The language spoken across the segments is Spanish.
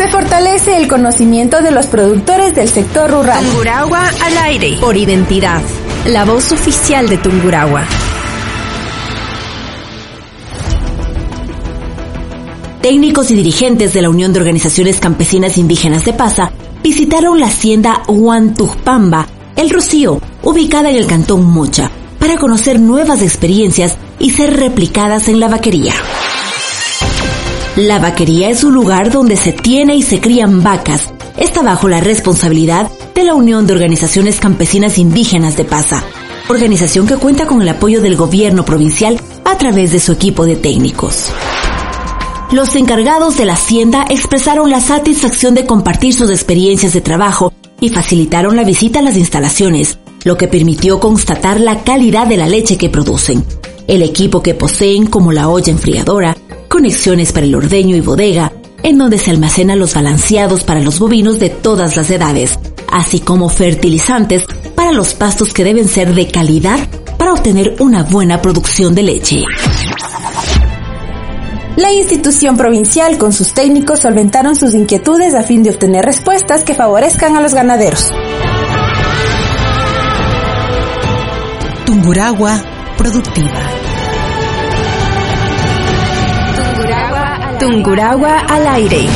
se fortalece el conocimiento de los productores del sector rural. Tungurahua al aire. Por identidad. La voz oficial de Tungurahua. Técnicos y dirigentes de la Unión de Organizaciones Campesinas Indígenas de Pasa visitaron la hacienda Huantujpamba, El Rocío, ubicada en el cantón Mocha, para conocer nuevas experiencias y ser replicadas en la vaquería. La vaquería es un lugar donde se tiene y se crían vacas. Está bajo la responsabilidad de la Unión de Organizaciones Campesinas Indígenas de Pasa, organización que cuenta con el apoyo del gobierno provincial a través de su equipo de técnicos. Los encargados de la hacienda expresaron la satisfacción de compartir sus experiencias de trabajo y facilitaron la visita a las instalaciones, lo que permitió constatar la calidad de la leche que producen, el equipo que poseen como la olla enfriadora, conexiones para el ordeño y bodega, en donde se almacenan los balanceados para los bovinos de todas las edades, así como fertilizantes para los pastos que deben ser de calidad para obtener una buena producción de leche. La institución provincial con sus técnicos solventaron sus inquietudes a fin de obtener respuestas que favorezcan a los ganaderos. Tungurahua productiva. Tungurahua al aire.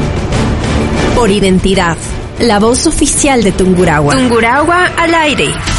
Por identidad. La voz oficial de Tungurahua. Tungurahua al aire.